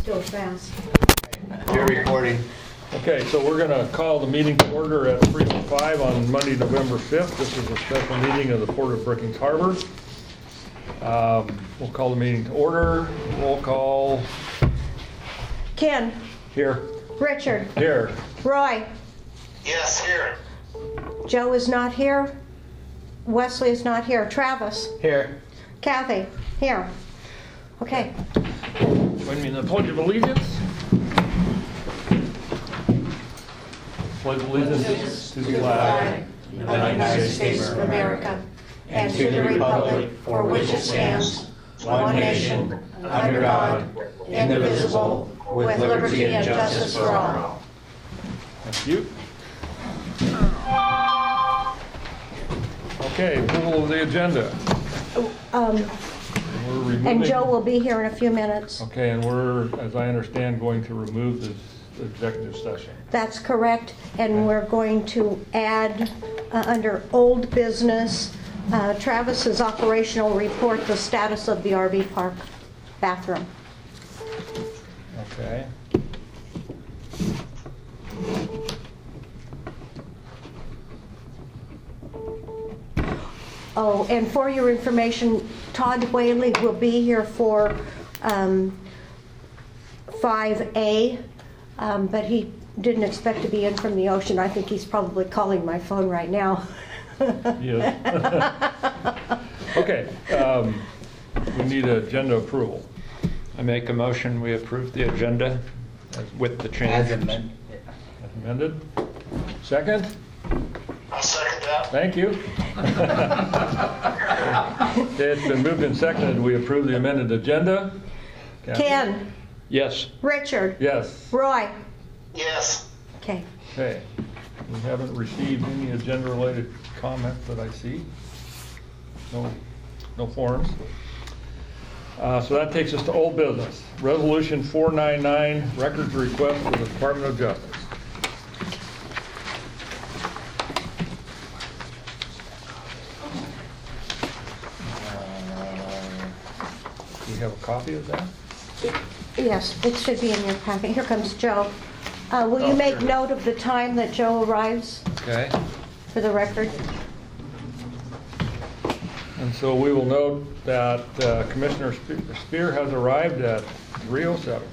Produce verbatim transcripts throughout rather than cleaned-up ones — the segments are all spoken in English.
Still fast. You're recording. Okay, so we're going to call the meeting to order at three oh five on Monday, November fifth. This is a special meeting of the Port of Brookings Harbor. Um, we'll call the meeting to order. Roll call. Ken, Here. Richard, Here. Roy, Yes, here. Joe is not here. Wesley is not here. Travis, Here. Kathy, here. Okay. Join me in the Pledge of Allegiance. Pledge allegiance to the flag of the United States of America and to the republic for which it stands, one nation, under God, indivisible, with liberty and justice for all. Thank you. Okay, approval of the agenda. Um, We're removing. And Joe will be here in a few minutes. Okay, and we're, as I understand, going to remove this executive session. That's correct, and we're going to add, uh, under old business, uh, Travis's operational report, the status of the R V park bathroom. Okay. Oh, and for your information, Todd Whaley will be here for um, five A, um, but he didn't expect to be in from the ocean. I think he's probably calling my phone right now. Yes. Okay, um, we need agenda approval. I make a motion, we approve the agenda as- with the As change. amended. As amended. Second? I'll second that. Thank you. Okay, it's been moved and seconded. We approve the amended agenda. Kathy? Ken, Yes, Richard, Yes. Roy. Yes. Okay. Okay. We haven't received any agenda-related comments that I see. No, no forms. Uh, So that takes us to old business. Resolution four ninety-nine, records request for the Department of Justice. Uh, Do we have a copy of that? Yes, it should be in your packet. Here comes Joe. Uh, Will you Oh, make sure. note of the time that Joe arrives Okay. for the record? And so we will note that uh, Commissioner Spe- Spear has arrived at three oh seven.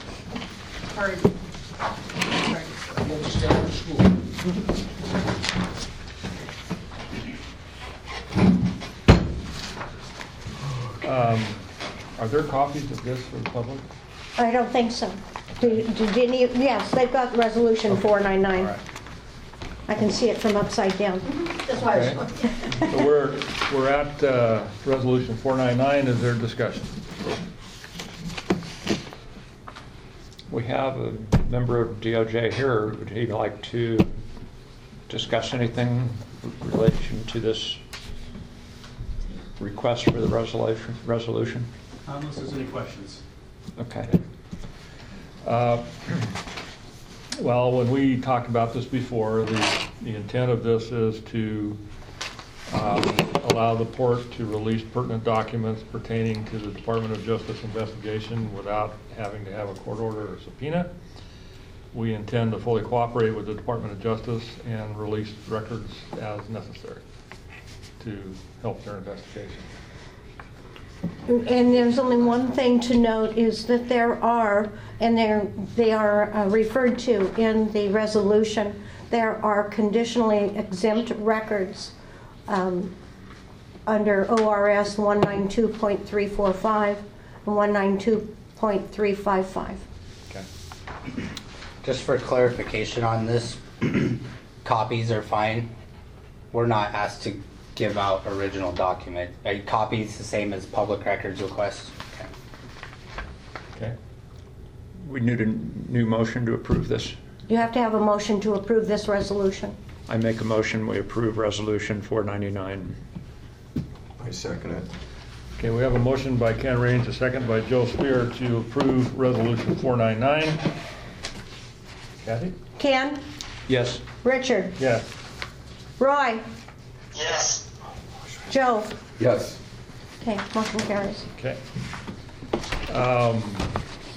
Um, Are there copies of this for the public? I don't think so. Did did any, yes, they've got resolution four All ninety-nine. right. I can see it from upside down. Okay. So we're, we're at uh, resolution four ninety-nine. Is there discussion? we have a member of D O J here. Would he like to discuss anything in relation to this request for the resolution? resolution? Unless there's any questions. Okay. Uh, Well, when we talked about this before, the, the intent of this is to um, allow the port to release pertinent documents pertaining to the Department of Justice investigation without having to have a court order or subpoena. We intend to fully cooperate with the Department of Justice and release records as necessary to help their investigation. And there's only one thing to note is that there are, and they're, they are uh, referred to in the resolution, there are conditionally exempt records um, under O R S one ninety-two point three four five and one ninety-two point three five five. Okay. Just for clarification on this, copies are fine. We're not asked to give out original document. Are copies the same as public records requests? Okay. Okay. We need a new motion to approve this. You have to have a motion to approve this resolution. I make a motion, we approve resolution four ninety-nine. I second it. Okay, we have a motion by Ken Raines, a second by Joe Spear to approve resolution four ninety-nine. Kathy? Ken, Yes. Richard, Yes. Roy, Yes. Joe. Yes. Okay, motion carries. Okay. Um,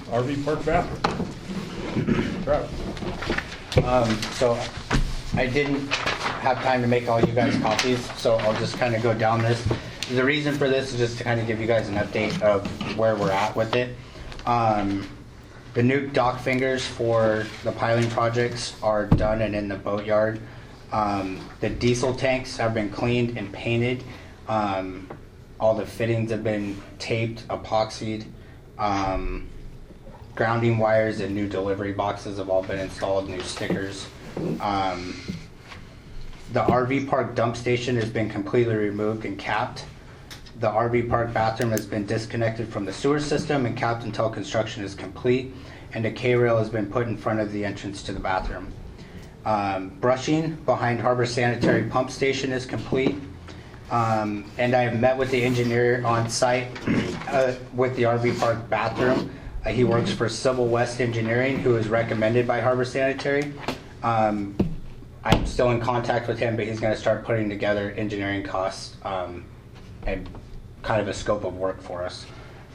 R V park bathroom. Travis. Um, so I didn't have time to make all you guys copies, so I'll just kind of go down this. The reason for this is just to kind of give you guys an update of where we're at with it. Um, the new dock fingers for the piling projects are done and in the boatyard. Um, the diesel tanks have been cleaned and painted. Um, all the fittings have been taped, epoxied. Um, grounding wires and new delivery boxes have all been installed, new stickers. Um, the R V park dump station has been completely removed and capped. The R V park bathroom has been disconnected from the sewer system and capped until construction is complete, and a K-rail has been put in front of the entrance to the bathroom. Um, brushing behind Harbor Sanitary Pump Station is complete. Um, and I have met with the engineer on site uh, with the R V park bathroom. Uh, he works for Civil West Engineering, who is recommended by Harbor Sanitary. Um, I'm still in contact with him, but he's going to start putting together engineering costs um, and kind of a scope of work for us.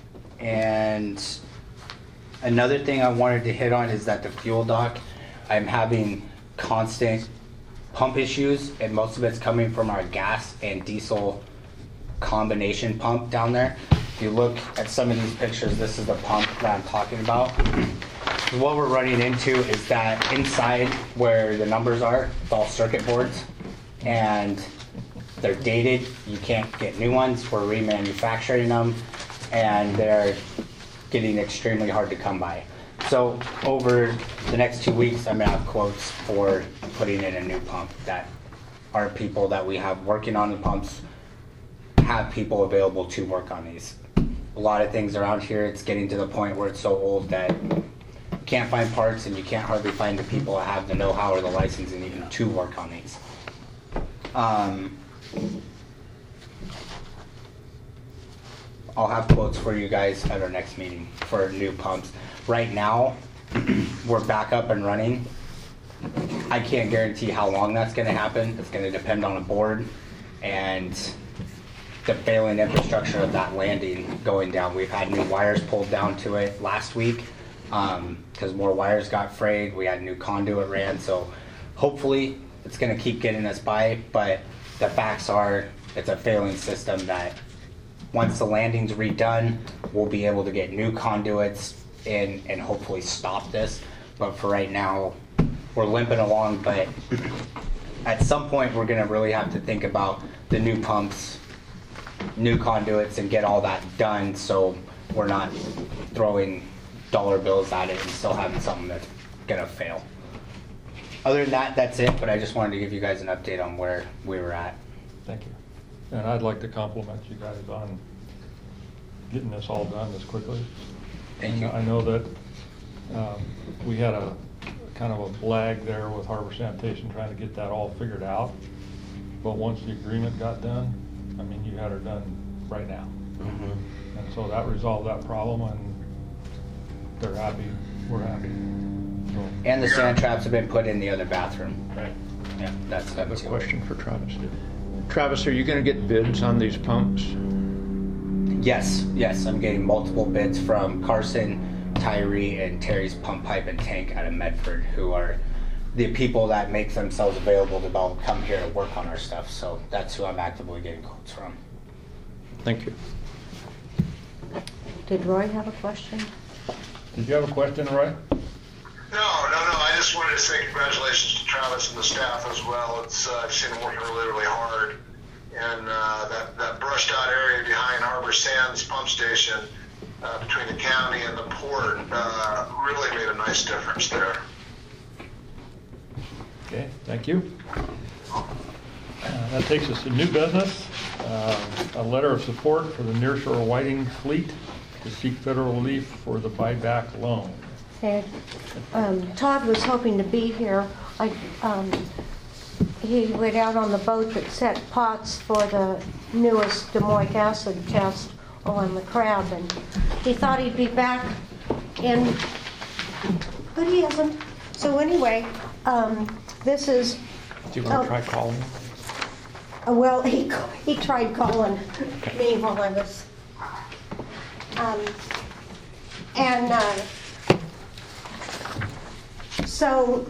And another thing I wanted to hit on is that the fuel dock, I'm having constant pump issues, and most of it's coming from our gas and diesel combination pump down there. If you look at some of these pictures, this is the pump that I'm talking about. What we're running into is that inside where the numbers are, it's all circuit boards, and they're dated. You can't get new ones. We're remanufacturing them, and they're getting extremely hard to come by. So over the next two weeks, I'm gonna have quotes for putting in a new pump that our people that we have working on the pumps have people available to work on these. A lot of things around here, it's getting to the point where it's so old that you can't find parts, and you can't hardly find the people that have the know-how or the licensing even to work on these. Um, I'll have quotes for you guys at our next meeting for new pumps. Right now, we're back up and running. I can't guarantee how long that's going to happen. It's going to depend on a board and the failing infrastructure of that landing going down. We've had new wires pulled down to it last week because um, more wires got frayed. We had new conduit ran, so hopefully it's going to keep getting us by, but the facts are it's a failing system that once the landing's redone, we'll be able to get new conduits in and hopefully stop this. But for right now, we're limping along, but at some point we're gonna really have to think about the new pumps, new conduits, and get all that done so we're not throwing dollar bills at it and still having something that's gonna fail. Other than that, that's it, but I just wanted to give you guys an update on where we were at. Thank you. And I'd like to compliment you guys on getting this all done as quickly. Thank you. I know that um, we had a kind of a lag there with Harbor Sanitation trying to get that all figured out. But once the agreement got done, I mean, you had her done right now. Mm-hmm. And so that resolved that problem, and they're happy, we're happy. So, And the sand traps have been put in the other bathroom. right. Yeah, that's I have a too. question for Travis. Travis, are you going to get bids on these pumps? Yes, yes, I'm getting multiple bids from Carson, Tyree, and Terry's Pump Pipe and Tank out of Medford, who are the people that make themselves available to be- come here to work on our stuff. So that's who I'm actively getting quotes from. Thank you. Did Roy have a question? Did you have a question, Roy? No, no, no. I just wanted to say congratulations to Travis and the staff as well. It's uh, I've seen them working really, really hard, and uh, that that brushed out area behind Harbor Sands Pump Station uh, between the county and the port uh, really made a nice difference there. Okay, thank you. Uh, That takes us to new business, uh, a letter of support for the nearshore whiting fleet to seek federal relief for the buyback loan. And, um, Todd was hoping to be here. I, um, he went out on the boat that set pots for the newest domoic acid test on the crab, and he thought he'd be back in, but he isn't. So anyway, um, this is. Do you want to oh, try calling? uh, Well, he he tried calling me while I was, um, and. Uh, So,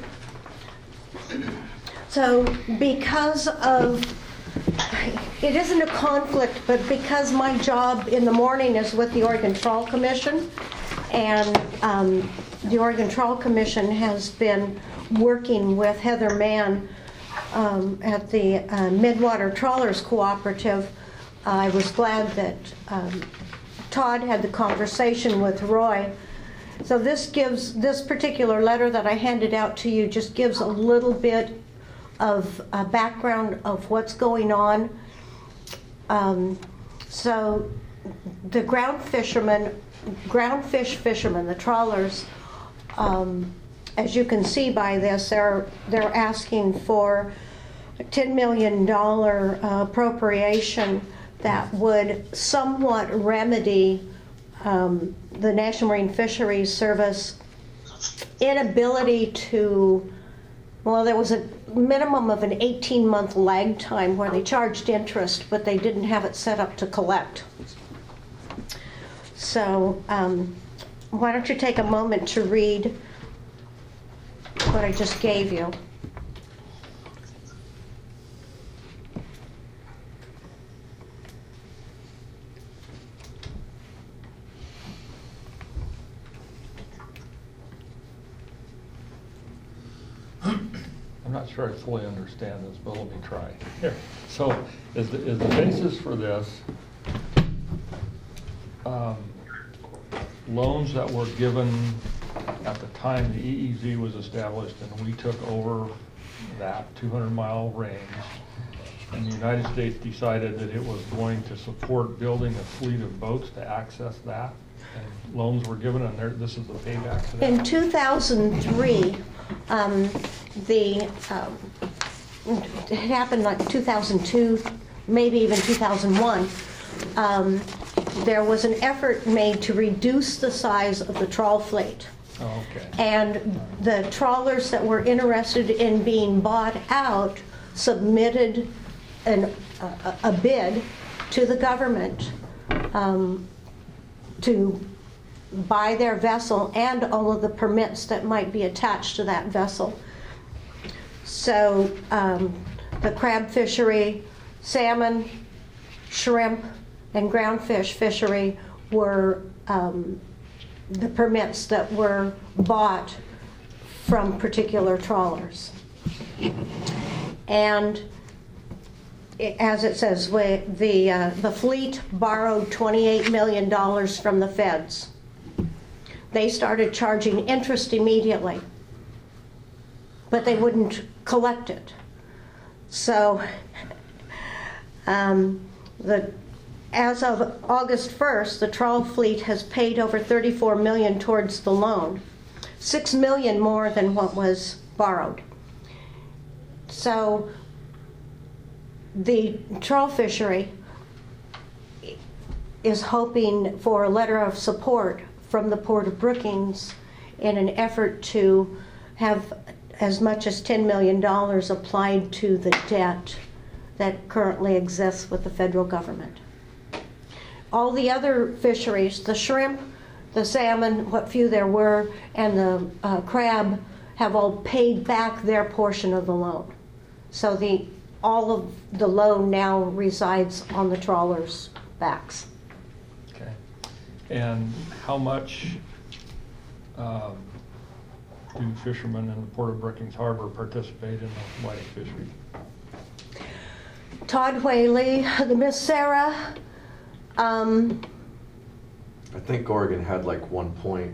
so because of, it isn't a conflict, but because my job in the morning is with the Oregon Trawl Commission, and um, the Oregon Trawl Commission has been working with Heather Mann um, at the uh, Midwater Trawlers Cooperative, I was glad that um, Todd had the conversation with Roy. So this gives, this particular letter that I handed out to you just gives a little bit of a background of what's going on. Um, so the ground fishermen, ground fish fishermen, the trawlers, um, as you can see by this, they're, they're asking for a ten million dollars uh, appropriation that would somewhat remedy um, the National Marine Fisheries Service inability to, well, there was a minimum of an eighteen month lag time where they charged interest, but they didn't have it set up to collect. So um, why don't you take a moment to read what I just gave you. I'm not sure I fully understand this, but let me try. Here. So is the, is the basis for this um, loans that were given at the time the E E Z was established and we took over that two hundred mile range, and the United States decided that it was going to support building a fleet of boats to access that, and loans were given, and there, this is the payback to that? In two thousand three, um, the, um, it happened like two thousand two, maybe even two thousand one, um, there was an effort made to reduce the size of the trawl fleet. Oh, okay. And the trawlers that were interested in being bought out submitted an, a, a bid to the government um, to buy their vessel and all of the permits that might be attached to that vessel. So um, the crab fishery, salmon, shrimp, and groundfish fishery were um, the permits that were bought from particular trawlers. And it, as it says, we, the, uh, the fleet borrowed twenty-eight million dollars from the feds. They started charging interest immediately, but they wouldn't collect it. So um, the as of August first, the trawl fleet has paid over thirty-four million dollars towards the loan, six million dollars more than what was borrowed. So the trawl fishery is hoping for a letter of support from the Port of Brookings in an effort to have as much as ten million dollars applied to the debt that currently exists with the federal government. All the other fisheries, the shrimp, the salmon, what few there were, and the uh, crab, have all paid back their portion of the loan. So the all of the loan now resides on the trawlers' backs. Okay. And how much um, do fishermen in the Port of Brookings Harbor participate in the whiting fishery? Todd Whaley, the Miss Sarah. Um, I think Oregon had like one point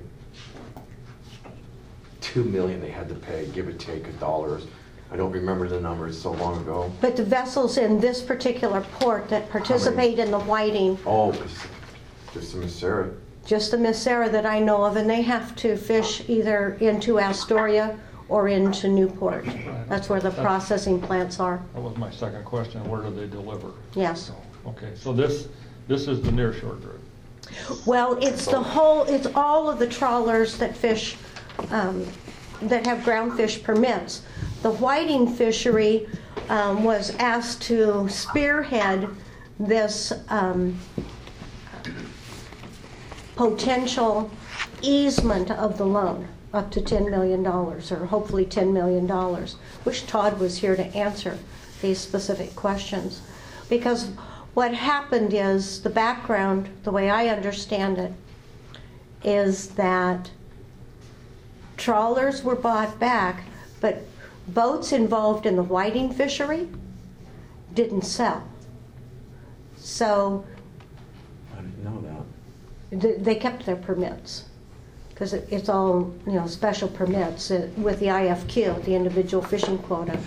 two million they had to pay, give or take, of dollars. I don't remember the numbers, so long ago. but the vessels in this particular port that participate in the whiting, Oh, just the Miss Sarah. just the Miss Sarah that I know of, and they have to fish either into Astoria or into Newport. That's where the processing plants are. That was my second question, where do they deliver? Yes. So, okay, so this, this is the nearshore group. Well, it's the whole, it's all of the trawlers that fish, um, that have groundfish permits. The whiting fishery um, was asked to spearhead this um, potential easement of the loan. up to ten million dollars, or hopefully ten million dollars, which Todd was here to answer these specific questions. Because what happened is, the background, the way I understand it, is that trawlers were bought back, but boats involved in the whiting fishery didn't sell. So I didn't know that. th- they kept their permits, because it, it's all, you know, special permits uh, with the I F Q, the individual fishing quota.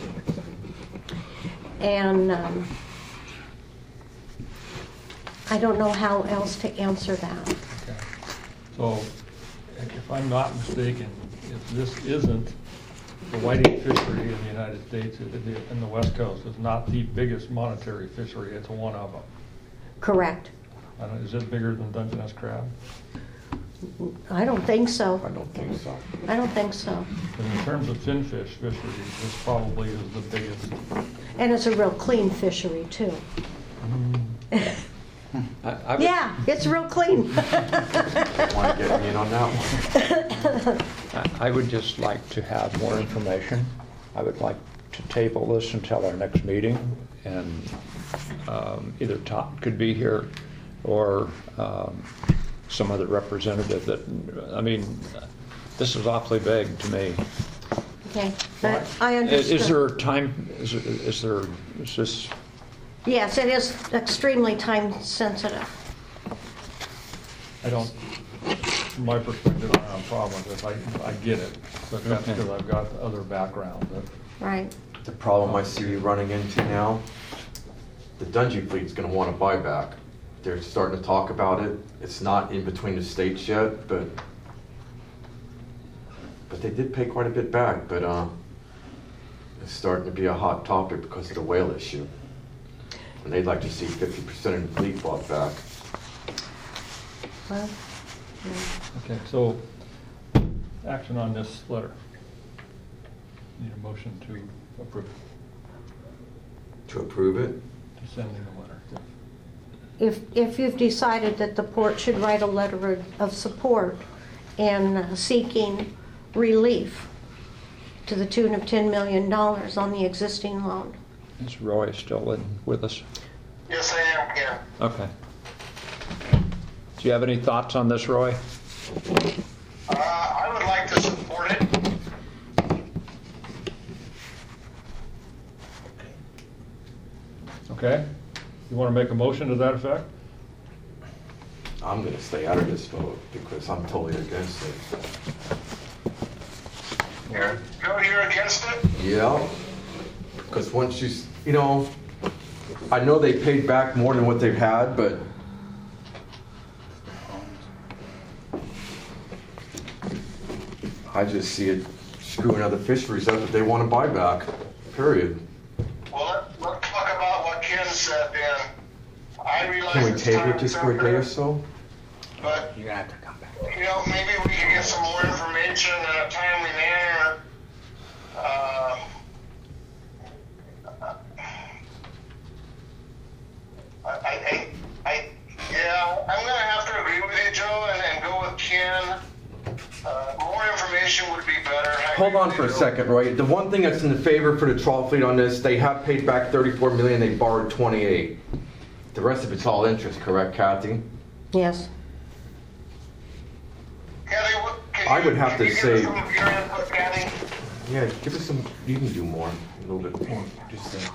And um, I don't know how else to answer that. Okay. So, if I'm not mistaken, if this isn't, the whiting fishery in the United States, in the- in the West Coast, is not the biggest monetary fishery, it's one of them. Correct. I don't- Is it bigger than Dungeness crab? I don't think so. I don't think so. I don't think so. But in terms of finfish fishery, this probably is the biggest. And it's a real clean fishery, too. I- I would- Yeah, it's real clean. Want to get me in on that one? I I would just like to have more information. I would like to table this until our next meeting, and um, either Todd could be here or um, some other representative that, I mean, this is awfully vague to me. Okay, but I Is understand. is there a time, is is there, is this, Yes, it is extremely time sensitive. I don't, from my perspective, I don't have a problem with this, I, I get it, but that's Okay. because I've got the other background. But Right. The problem I see you running into now, the Dungy fleet's gonna want to buy back. They're starting to talk about it. It's not in between the states yet, but, but they did pay quite a bit back, but, uh, it's starting to be a hot topic because of the whale issue. And they'd like to see fifty percent of the fleet bought back. Well, Okay, so, action on this letter. Need a motion to approve, To approve it? to send in the letter. if, if you've decided that the port should write a letter of support in seeking relief to the tune of ten million dollars on the existing loan. is Roy still in with us? Yes, I am, Ken. Okay. Do you have any thoughts on this, Roy? Uh, I would like to support it. Okay, you want to make a motion to that effect? I'm gonna stay out of this vote because I'm totally against it. You're, you're you're against it? Yeah, because once you, s- you know, I know they paid back more than what they've had, but I just see it screwing other fisheries up that they want to buy back, period. Well, let, let's talk about what Ken said then. I realize Can we it's table it time just for a day or sensitive, so? but, You're gonna have to come back. you know, maybe we can get some more information in a timely manner. Uh, I, I, I, yeah, I'm gonna have to agree with you, Joe, and, and go with Ken. Uh, more information would be better. I Hold agree on with for a you. second, Roy. The one thing that's in the favor for the trawl fleet on this, they have paid back thirty-four million, they borrowed twenty-eight. The rest of it's all interest, correct, Kathy? Yes. Kathy, what, can I you- would have can to you give say- us some of your input, Kathy? Yeah, give us some, you can do more, a little bit more, just say.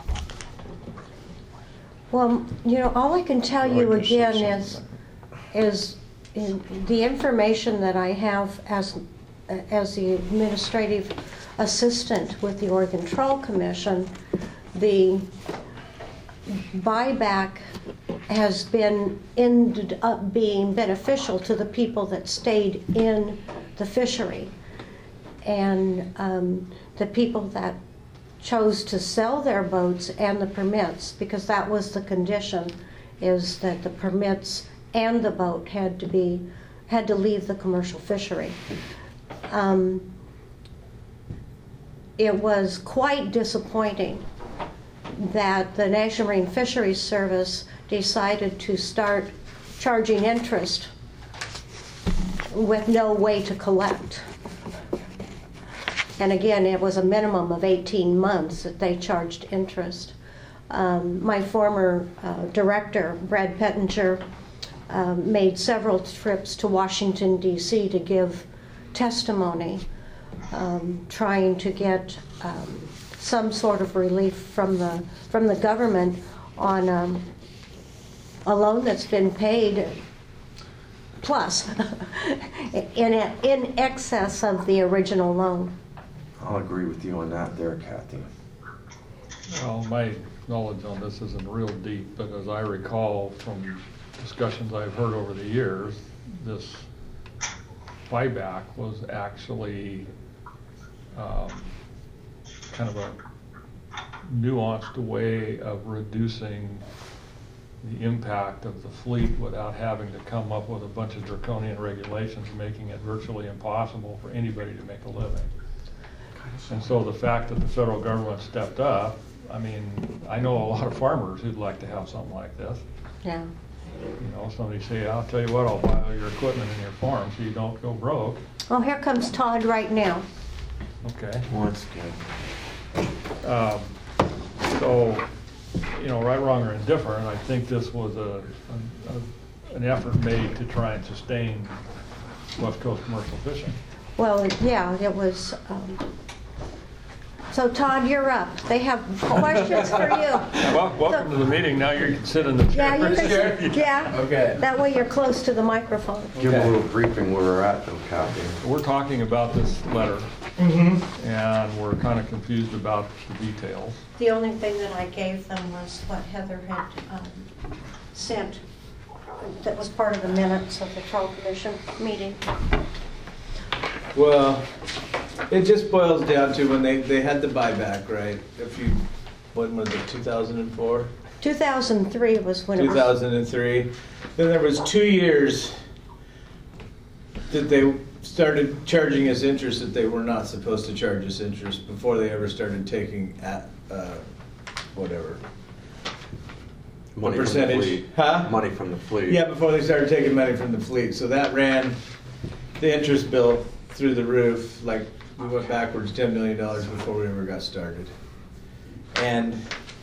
Well, you know, all I can tell you Roy just said again is, something. is in the information that I have as, as the administrative assistant with the Oregon Trawl Commission, the buyback has been, ended up being beneficial to the people that stayed in the fishery. And um, the people that chose to sell their boats and the permits, because that was the condition, is that the permits and the boat had to be, had to leave the commercial fishery. Um, it was quite disappointing that the National Marine Fisheries Service decided to start charging interest with no way to collect. And again, it was a minimum of eighteen months that they charged interest. Um, my former uh, director, Brad Pettinger, um, made several trips to Washington, D C to give testimony, um, trying to get um, some sort of relief from the, from the government on um, a loan that's been paid plus in, in excess of the original loan. I'll agree with you on that there, Kathy. Well, my knowledge on this isn't real deep, but as I recall from discussions I've heard over the years, this buyback was actually um, kind of a nuanced way of reducing the impact of the fleet without having to come up with a bunch of draconian regulations, making it virtually impossible for anybody to make a living. And so the fact that the federal government stepped up, I mean, I know a lot of farmers who'd like to have something like this. Yeah. You know, somebody say, I'll tell you what, I'll buy all your equipment in your farm so you don't go broke. Well, here comes Todd right now. Okay. Once again. Um, so, you know, right, wrong, or indifferent, I think this was a, a, an effort made to try and sustain West Coast commercial fishing. Well, yeah, it was. Um, so, Todd, you're up. They have questions for you. Well, welcome to the meeting. Now you can sit in the chair. Yeah, you can sit. Yeah. Okay. That way you're close to the microphone. Give them a little briefing where we're at though, Kathy. We're talking about this letter, mm-hmm. and we're kind of confused about the details. The only thing that I gave them was what Heather had um, sent. That was part of the minutes of the Trail Commission meeting. Well, it just boils down to when they, they had the buyback, right? If you, when was it, two thousand four? two thousand three was when it two was. thousand three. Then there was two years that they started charging us interest that they were not supposed to charge us interest before they ever started taking at, uh, whatever. Money the from the percentage. fleet. Huh? Money from the fleet. Yeah, before they started taking money from the fleet. So that ran the interest bill through the roof. Like, we went backwards ten million dollars before we ever got started. And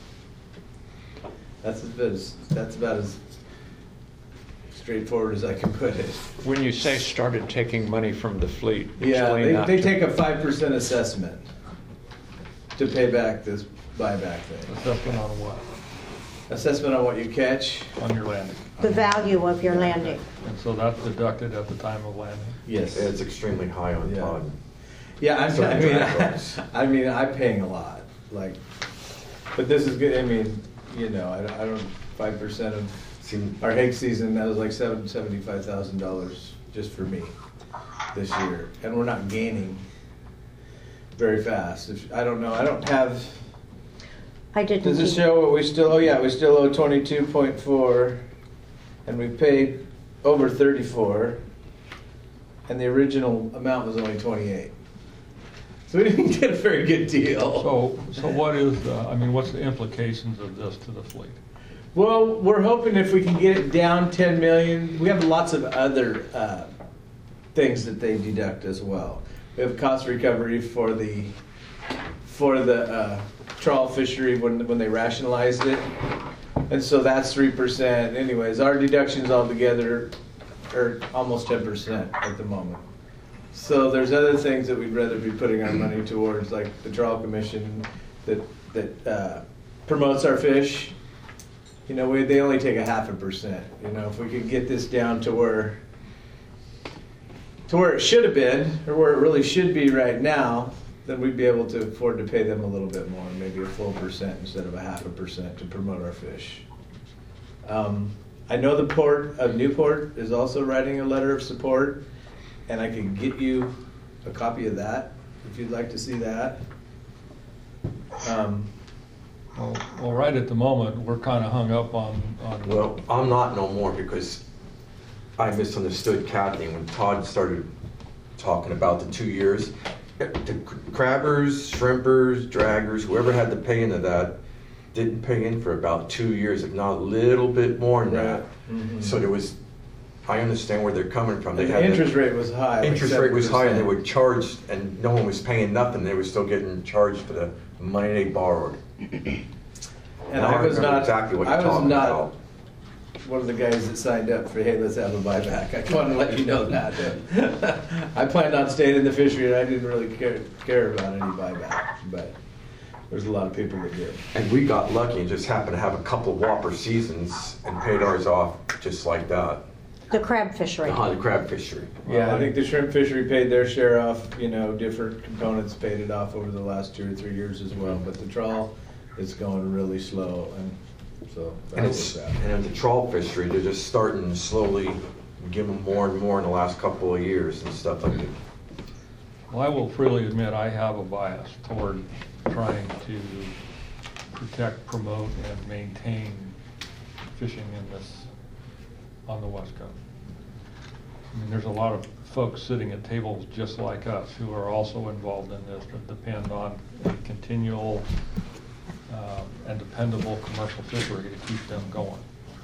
that's about as, that's about as straightforward as I can put it. When you say started taking money from the fleet, Yeah, explain they, that they to take me. a five percent assessment to pay back this buyback thing. Assessment on what? Assessment on what you catch? On your landing. The value of your landing. And so that's deducted at the time of landing. Yes. It's extremely high on Yeah. Todd. Yeah, I'm, So I mean, that's- I, mean, I'm paying a lot, like, but this is good, I mean, you know, I don't, I don't, five percent of Seem- our hake season, that was like seven, seventy-five thousand dollars just for me this year, and we're not gaining very fast. If, I don't know, I don't have, I didn't. does it keep- show what we still, oh yeah, we still owe twenty-two point four, and we paid over thirty-four, and the original amount was only twenty-eight. So we didn't get a very good deal. So, so what is, the- I mean, what's the implications of this to the fleet? Well, we're hoping if we can get it down ten million, we have lots of other uh, things that they deduct as well. We have cost recovery for the for the uh, trawl fishery when when they rationalized it, and so that's three percent. Anyways, our deductions altogether are almost ten percent at the moment. So there's other things that we'd rather be putting our money towards, like the Trawl Commission that that uh, promotes our fish. You know, we, they only take a half a percent. You know, if we could get this down to where to where it should have been, or where it really should be right now, then we'd be able to afford to pay them a little bit more, maybe a full percent instead of a half a percent to promote our fish. Um, I know the Port of Newport is also writing a letter of support, and I can get you a copy of that if you'd like to see that. Um, Well, well, right at the moment, we're kind of hung up on, on. Well, I'm not no more because I misunderstood Kathy when Todd started talking about the two years. The crabbers, shrimpers, draggers, whoever had to pay into that, didn't pay in for about two years, if not a little bit more than that. Mhm. So there was I understand where they're coming from. They The had interest rate was high. like Interest rate was high and they seven were charged, and no one was paying nothing. They were still getting charged for the money they borrowed. percent. And Now I I was remember not, exactly what I you're was talking not about. one of the guys that signed up for, hey, let's have a buyback. I want to let you know that. I planned on staying in the fishery and I didn't really care, care about any buyback, but there's a lot of people that did. And we got lucky and just happened to have a couple whopper seasons and paid ours off just like that. The crab fishery. Uh, the crab fishery. Yeah, I think the shrimp fishery paid their share off, you know, different components paid it off over the last two or three years as well. But the trawl is going really slow, and so And that it's, was that. and the trawl fishery, they're just starting to slowly give them more and more in the last couple of years and stuff like that. Well, I will freely admit I have a bias toward trying to protect, promote, and maintain fishing in this, on the West Coast. I mean, there's a lot of folks sitting at tables just like us who are also involved in this that depend on a continual uh, and dependable commercial fishery to keep them going.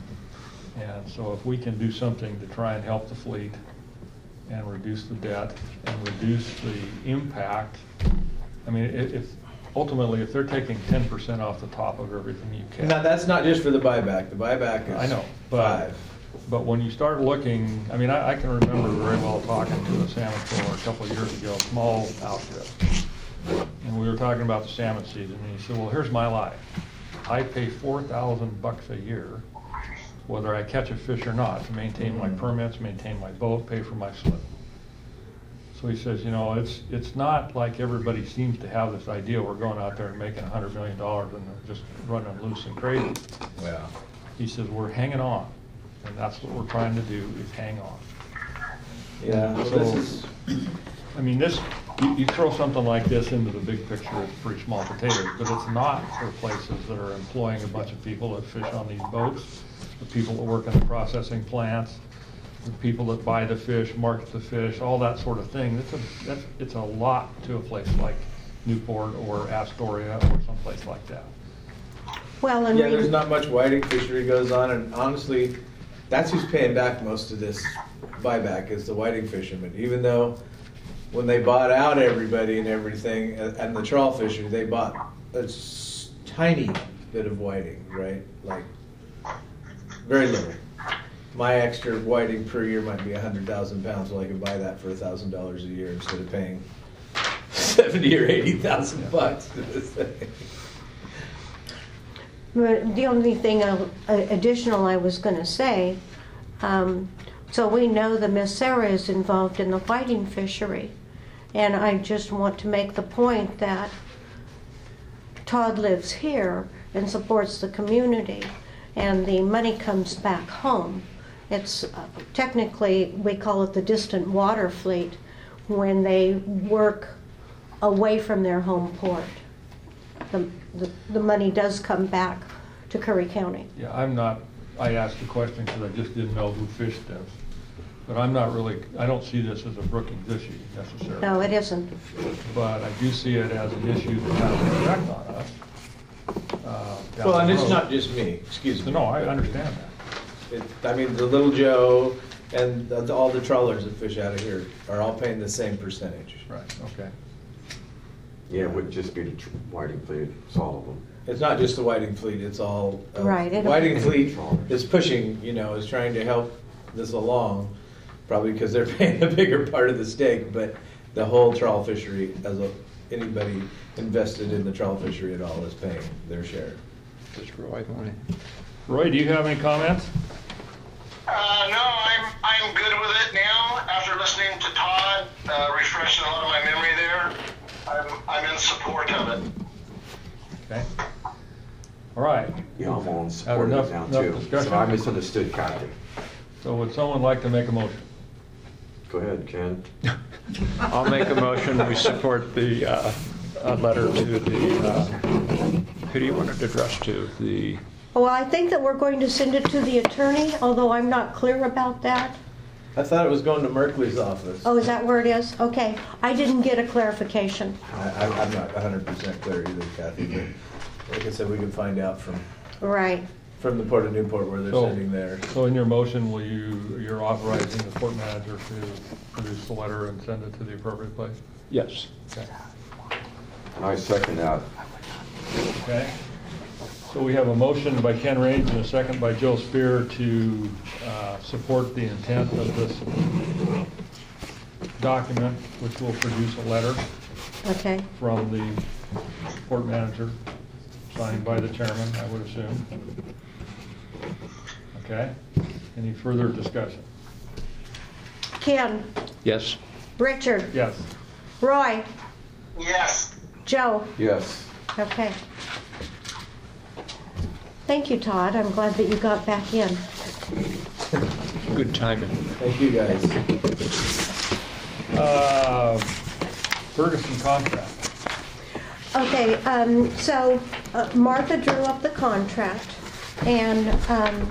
And so if we can do something to try and help the fleet and reduce the debt and reduce the impact, I mean, if, if ultimately, if they're taking ten percent off the top of everything you can. Now, that's not just for the buyback. The buyback is I know, but, five. but when you start looking, I mean, I, I can remember very well talking to a salmon trawler a couple of years ago, small outfit. And we were talking about the salmon season, and he said, well, here's my life. I pay four thousand bucks a year, whether I catch a fish or not, to maintain my permits, maintain my boat, pay for my slip. So he says, you know, it's it's not like everybody seems to have this idea we're going out there and making a hundred million dollars and they're just running loose and crazy. Yeah. He says, we're hanging on, and that's what we're trying to do, is hang on. Yeah, well, So- this is, I mean, this, you, you throw something like this into the big picture, it's pretty small potatoes, but it's not for places that are employing a bunch of people that fish on these boats, the people that work in the processing plants, the people that buy the fish, market the fish, all that sort of thing. It's a, that's, it's a lot to a place like Newport or Astoria or someplace like that. Well, and yeah, there's we, not much whiting fishery goes on, and honestly, that's who's paying back most of this buyback is the whiting fishermen. Even though when they bought out everybody and everything, and and the trawl fishery, they bought a s- tiny bit of whiting, right? Like very little. My extra whiting per year might be a hundred thousand pounds, so I can buy that for a thousand dollars a year instead of paying seventy or eighty thousand bucks to this thing. but the only thing uh, additional I was going to say, um, so we know the Miss Sarah is involved in the whiting fishery, and I just want to make the point that Todd lives here and supports the community, and the money comes back home. It's uh, technically, we call it the distant water fleet, when they work away from their home port. The, the, the money does come back to Curry County. Yeah, I'm not, I asked the question because I just didn't know who fished this. But I'm not really, I don't see this as a Brookings issue necessarily. No, it isn't. But I do see it as an issue that has an effect on us. uh, down Well, and the it's road. not just me, excuse me. No, I understand that. It, I mean, the Little Joe and the, all the trawlers that fish out of here are all paying the same percentage. Right, okay. Yeah, it would just be the tr- whiting fleet, it's all of them. It's not just the whiting fleet, it's all. uh, Right, it- Whiting fleet is pushing, you know, is trying to help this along, probably because they're paying a bigger part of the stake, but the whole trawl fishery, as a, anybody invested in the trawl fishery at all is paying their share. Just Roy, want to- Roy, do you have any comments? Uh, no, I'm I'm good with it now. After listening to Todd, uh, refreshing a lot of my memory there, I'm I'm in support of it. Okay. All right. Yeah, I'm all in support of enough- it now enough too. discussion? So I misunderstood Kathy. So would someone like to make a motion? Go ahead, Ken. I'll make a motion, we support the uh, uh, letter to the, uh, who do you want it addressed to? The, Well, I think that we're going to send it to the attorney, although I'm not clear about that. I thought it was going to Merkley's office. Oh, is that where it is? Okay. I didn't get a clarification. I, I- I'm not one hundred percent clear either, Kathy, but like I said, we can find out from, Right. from the Port of Newport where they're So- sitting there. So in your motion, will you, you're authorizing the port manager to produce the letter and send it to the appropriate place? Yes. Okay. I second that. Okay. So we have a motion by Ken Range and a second by Joe Spear to uh, support the intent of this document, which will produce a letter Okay. from the port manager, signed by the chairman, I would assume. Okay. Any further discussion? Ken, Yes. Richard, Yes. Roy, Yes. Joe. Yes. Okay. Thank you, Todd. I'm glad that you got back in. Good timing. Thank you, guys. Uh, Ferguson contract. Okay, um, so uh, Martha drew up the contract, and um,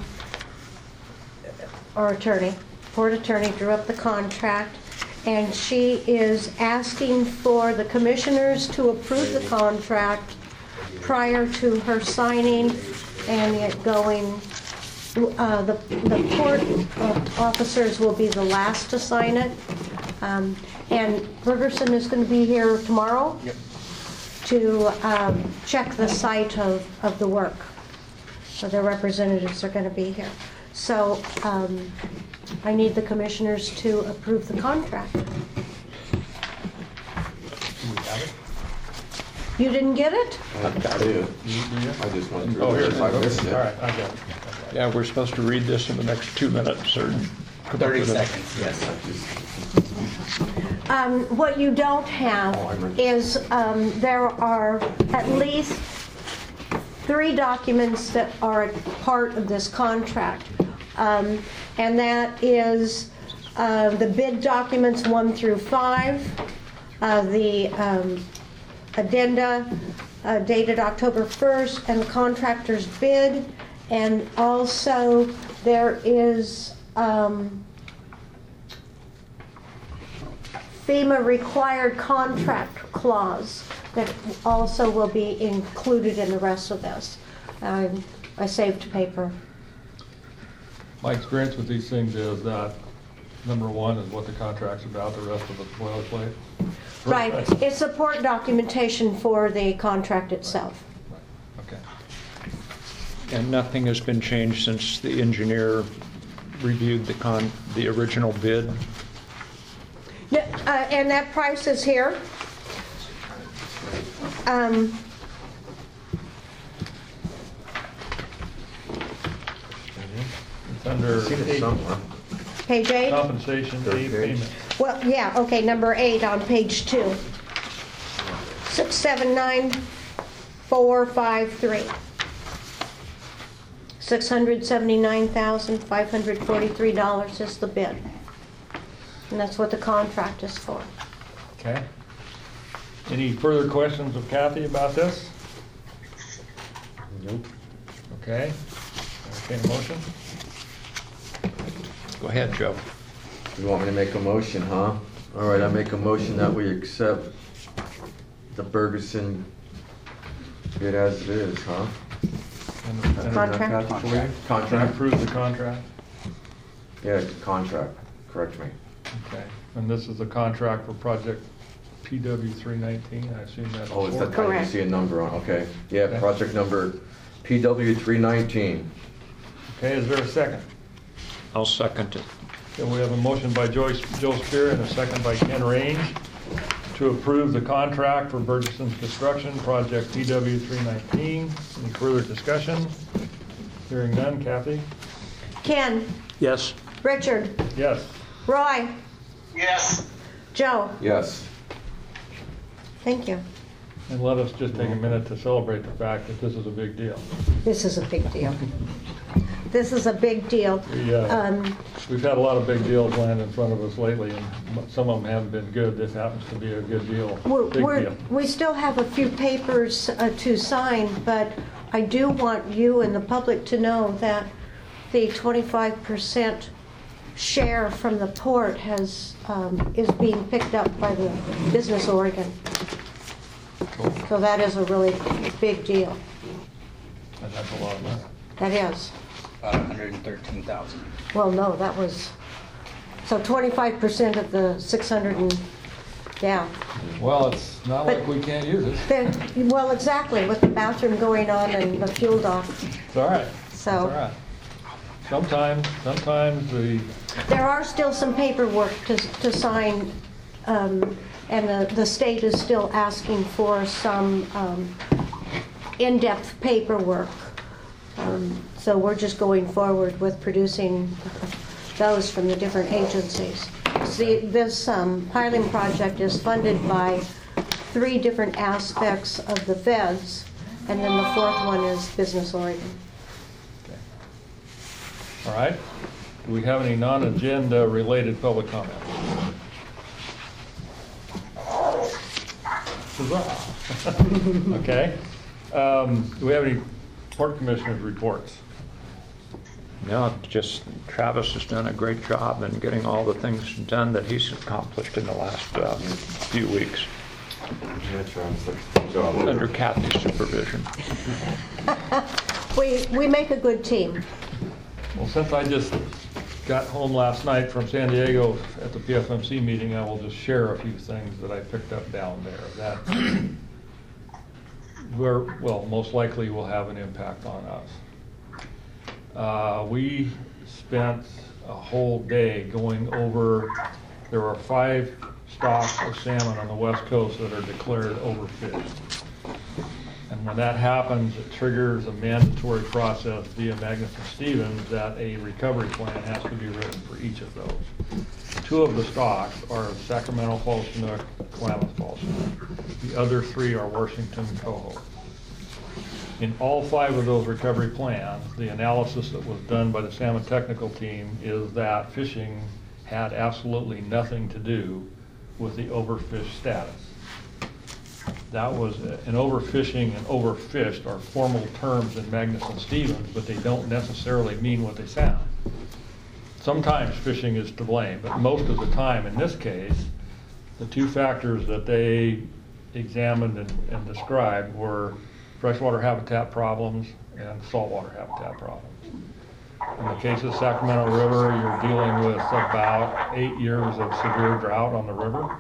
our attorney, port attorney, drew up the contract, and she is asking for the commissioners to approve the contract prior to her signing and it going. Uh, the, the port uh, officers will be the last to sign it. Um, and Ferguson is going to be here tomorrow. Yep. To um, check the site of, of the work. So their representatives are going to be here. So um, I need the commissioners to approve the contract. Do we have it? You didn't get it? I got it. Do you- do you? I just went through Oh, here it. it is. I missed Okay. it. All right, I got it. Yeah, we're supposed to read this in the next two minutes or. thirty seconds, yes. Um, What you don't have Oh, I remember. is um, there are at least three documents that are part of this contract. Um, And that is uh, the bid documents one through five, uh, the um, addenda uh, dated October first, and the contractor's bid. And also there is um, FEMA required contract clause that also will be included in the rest of this. Um, I saved paper. My experience with these things is that number one is what the contract's about, the rest of it's boilerplate. Right, it's support documentation for the contract itself. Okay. And nothing has been changed since the engineer reviewed the con, the original bid? No, uh, And that price is here. Um, It's under I've seen it eight, somewhere. Page eight? compensation, eight payment. Well, yeah, okay, number eight on page two. Six, seven, nine, four, five, three. Six hundred seventy-nine thousand, five hundred forty-three dollars is the bid. And that's what the contract is for. Okay. Any further questions of Kathy about this? Nope. Okay. Entertain a motion? Go ahead, Joe. You want me to make a motion, huh? All right, I make a motion that we accept the Ferguson bid as it is, huh? And- and- Contract. Kathy, for you? And Contract? approve the contract? Yeah, contract, correct me. Okay. And this is the contract for project P W three nineteen, I assume that's. Oh, is that, I didn't Correct. see a number on, okay. Yeah, Okay. project number P W three nineteen. Okay, is there a second? I'll second it. Okay, we have a motion by Joyce, Joe Spear and a second by Ken Range to approve the contract for Burgeson's Construction, project P W three nineteen. Any further discussion? Hearing none, Kathy? Ken, Yes. Richard, Yes. Roy, Yes. Joe, Yes. thank you. And let us just take a minute to celebrate the fact that this is a big deal. This is a big deal. This is a big deal. We, uh, Um, We've had a lot of big deals land in front of us lately, and some of them haven't been good. This happens to be a good deal, We're, big we're, deal. we still have a few papers uh, to sign, but I do want you and the public to know that the twenty-five percent share from the port has, um, is being picked up by the Business Oregon. So that is a really big deal. And that's a lot of money. That is. About one hundred thirteen thousand. Well, no, that was, so twenty-five percent of the six hundred and, yeah. Well, it's not But- like we can't use it. The- Well, exactly, with the bathroom going on and the fuel dock. It's all right. It's So- all right. Sometimes, sometimes the, There are still some paperwork to, to sign, um, and the, the state is still asking for some um, in-depth paperwork. Um, So we're just going forward with producing those from the different agencies. See, this um, piling project is funded by three different aspects of the feds, and then the fourth one is Business Oregon. all right. Do we have any non-agenda related public comment? Huzzah. Okay. Um, Do we have any port commissioners' reports? No, just Travis has done a great job in getting all the things done that he's accomplished in the last uh, few weeks Yeah, Travis, good job. under Kathy's supervision. We, we make a good team. Well, since I just got home last night from San Diego at the P F M C meeting, I will just share a few things that I picked up down there that we're, well, most likely will have an impact on us. Uh, we spent a whole day going over, there are five stocks of salmon on the west coast that are declared overfished. And when that happens, it triggers a mandatory process via Magnuson-Stevens that a recovery plan has to be written for each of those. Two of the stocks are Sacramento Falls Chinook, Klamath Falls Chinook. The other three are Washington Coho. In all five of those recovery plans, the analysis that was done by the salmon technical team is that fishing had absolutely nothing to do with the overfish status. That was, an overfishing and overfished are formal terms in Magnuson-Stevens, but they don't necessarily mean what they sound. Sometimes fishing is to blame, but most of the time, in this case, the two factors that they examined and, and described were freshwater habitat problems and saltwater habitat problems. In the case of Sacramento River, you're dealing with about eight years of severe drought on the river.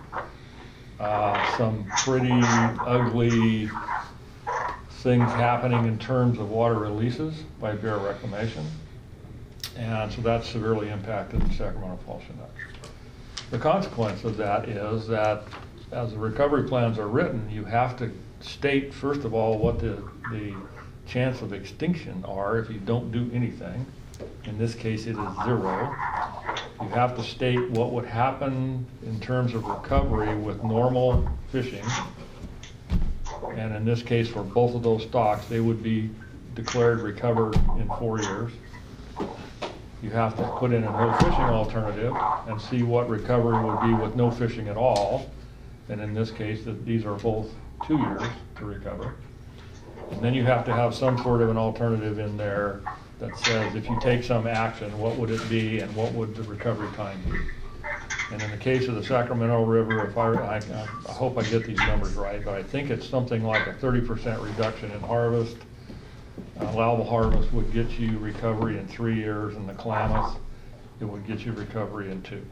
Uh, some pretty ugly things happening in terms of water releases by Bureau of Reclamation. And so that's severely impacted the Sacramento Falls Chinook. The consequence of that is that as the recovery plans are written, you have to state, first of all, what the, the chance of extinction are if you don't do anything. In this case, it is zero. You have to state what would happen in terms of recovery with normal fishing. And in this case, for both of those stocks, they would be declared recovered in four years. You have to put in a no fishing alternative and see what recovery would be with no fishing at all. And in this case, that these are both two years to recover. And then you have to have some sort of an alternative in there that says if you take some action, what would it be and what would the recovery time be? And in the case of the Sacramento River, if I, I, I hope I get these numbers right, but I think it's something like a thirty percent reduction in harvest. Uh, allowable harvest would get you recovery in three years, and the Klamath, it would get you recovery in two.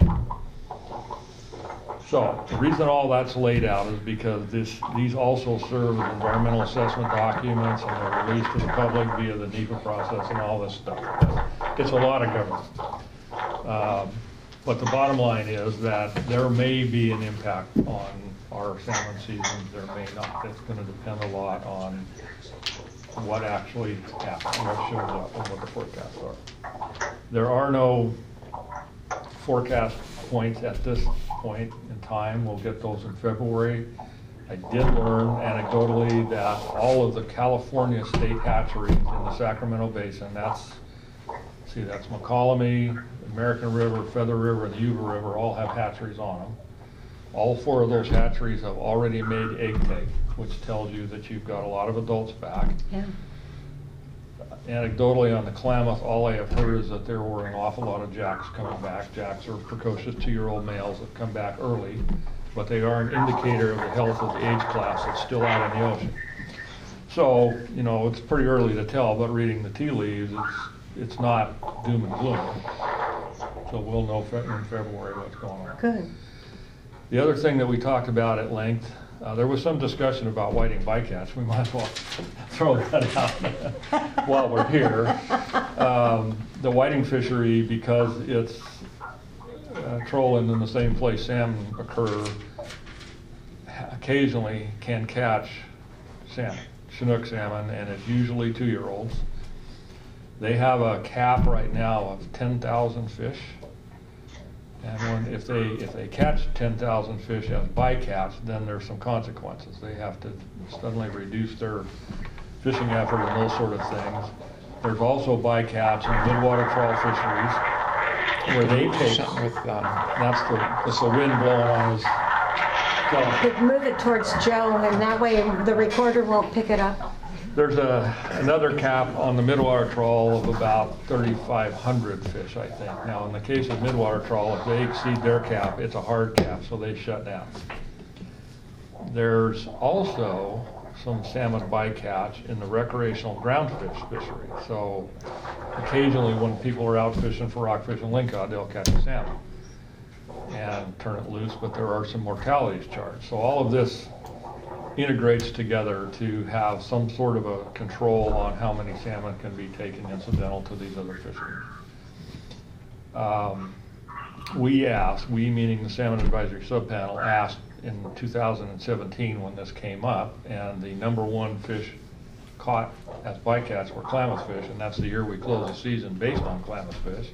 So the reason all that's laid out is because this, these also serve as environmental assessment documents, and they're released to the public via the NEPA process and all this stuff. It's a lot of government. Um, but the bottom line is that there may be an impact on our salmon seasons, there may not. It's going to depend a lot on what actually happens, what shows up, and what the forecasts are. There are no forecast points at this point in time. We'll get those in February. I did learn anecdotally that all of the California state hatcheries in the Sacramento Basin, that's, see, that's McCollum, American River, Feather River, and the Yuba River, all have hatcheries on them. All four of those hatcheries have already made egg take, which tells you that you've got a lot of adults back. Yeah. Anecdotally on the Klamath, all I have heard is that there were an awful lot of jacks coming back. Jacks are precocious two-year-old males that come back early, but they are an indicator of the health of the age class that's still out in the ocean. So, you know, it's pretty early to tell, but reading the tea leaves, it's, it's not doom and gloom. So we'll know fe- in February what's going on. Good. The other thing that we talked about at length, uh, there was some discussion about whiting bycatch. We might as well throw that out while we're here. Um, the whiting fishery, because it's uh, trolling in the same place salmon occur, occasionally can catch salmon, Chinook salmon, and it's usually two-year-olds. They have a cap right now of ten thousand fish. And when, if they, if they catch ten thousand fish as bycatch, then there's some consequences. They have to suddenly reduce their fishing effort and those sort of things. There's also bycatch in midwater trawl fisheries where they take, Something with, um, that's the, that's the wind blowing on his gun. Could move it towards Joe, and that way the recorder won't pick it up. There's a, another cap on the midwater trawl of about thirty-five hundred fish, I think. Now, in the case of midwater trawl, if they exceed their cap, it's a hard cap, so they shut down. There's also some salmon bycatch in the recreational groundfish fishery. So occasionally when people are out fishing for rockfish and lingcod, they'll catch a salmon and turn it loose, but there are some mortalities charged. So all of this integrates together to have some sort of a control on how many salmon can be taken incidental to these other fisheries. Um, we asked, we meaning the Salmon Advisory Subpanel, asked in two thousand seventeen when this came up, and the number one fish caught as bycatch were Klamath fish, and that's the year we closed the season based on Klamath fish.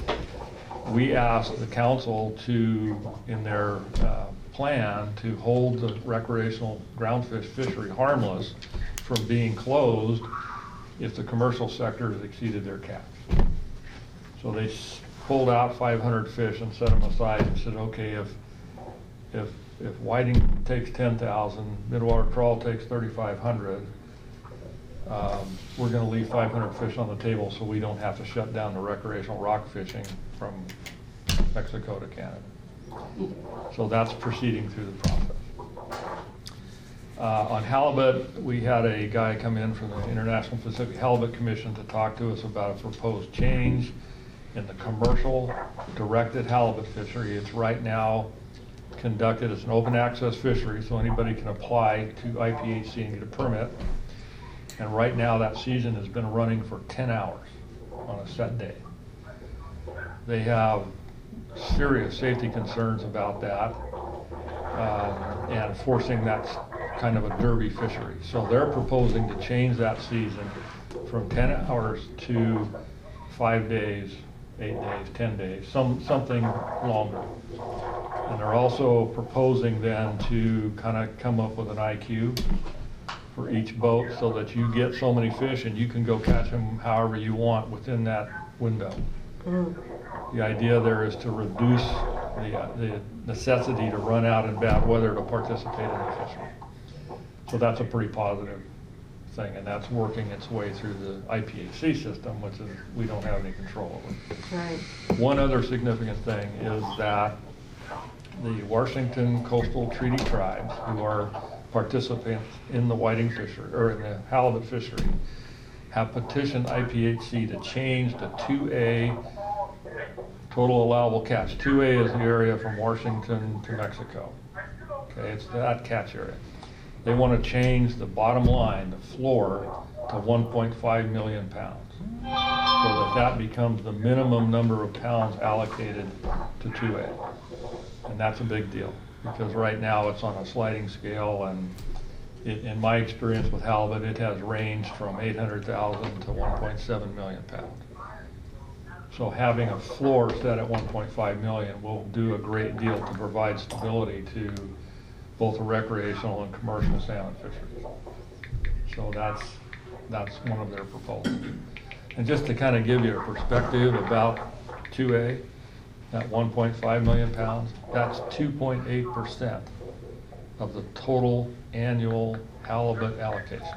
We asked the council to, in their uh, plan, to hold the recreational groundfish fishery harmless from being closed if the commercial sector has exceeded their caps. So they s- pulled out five hundred fish and set them aside and said, okay, if if if whiting takes ten thousand, midwater trawl takes thirty-five hundred, um, we're going to leave five hundred fish on the table so we don't have to shut down the recreational rock fishing from Mexico to Canada. So that's proceeding through the process. Uh, on halibut, we had a guy come in from the International Pacific Halibut Commission to talk to us about a proposed change in the commercial directed halibut fishery. It's right now conducted as an open access fishery, so anybody can apply to I P H C and get a permit. And right now that season has been running for ten hours on a set day. They have serious safety concerns about that, um, and forcing that kind of a derby fishery. So they're proposing to change that season from ten hours to five days, eight days, ten days, some something longer. And they're also proposing then to kind of come up with an I Q for each boat so that you get so many fish and you can go catch them however you want within that window. Mm. The idea there is to reduce the, uh, the necessity to run out in bad weather to participate in the fishery. So that's a pretty positive thing, and that's working its way through the I P H C system, which is we don't have any control over. Right. One other significant thing is that the Washington Coastal Treaty Tribes, who are participants in the whiting fishery, or in the halibut fishery, have petitioned I P H C to change the two A total allowable catch. two A is the area from Washington to Mexico. Okay, it's that catch area. They want to change the bottom line, the floor, to one point five million pounds. So that that becomes the minimum number of pounds allocated to two A. And that's a big deal, because right now it's on a sliding scale, and it, in my experience with halibut, it has ranged from eight hundred thousand to one point seven million pounds. So having a floor set at one point five million will do a great deal to provide stability to both the recreational and commercial salmon fisheries. So that's, that's one of their proposals. And just to kind of give you a perspective about two A, at one point five million pounds, that's two point eight percent of the total annual halibut allocation.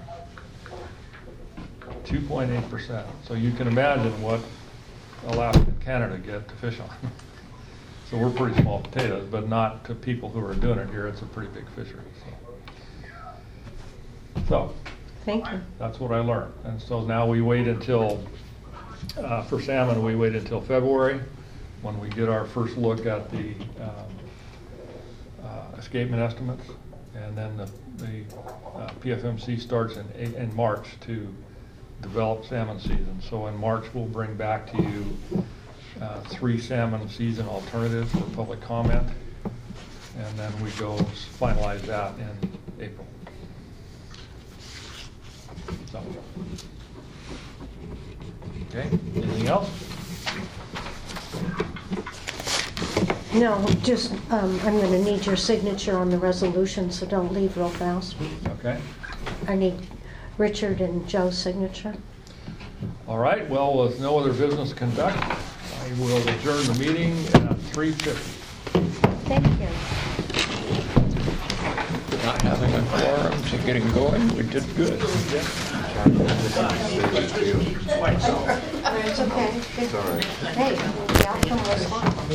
two point eight percent. So you can imagine what Alaska and Canada get to fish on. So we're pretty small potatoes, but not to people who are doing it here. It's a pretty big fishery. So, so Thank you. That's what I learned. And so now we wait until, uh, for salmon, we wait until February, when we get our first look at the um, uh, escapement estimates. And then the, the uh, P F M C starts in, A- in March to develop salmon season. So in March, we'll bring back to you uh, three salmon season alternatives for public comment. And then we go finalize that in April. So, okay, anything else? No, just, um, I'm going to need your signature on the resolution, so don't leave real fast. Okay. I need Richard and Joe's signature. All right, well, with no other business to conduct, I will adjourn the meeting at three fifty. Thank you. Not having a quorum to getting going, we did good. It's okay. Hey, the outcome was fine.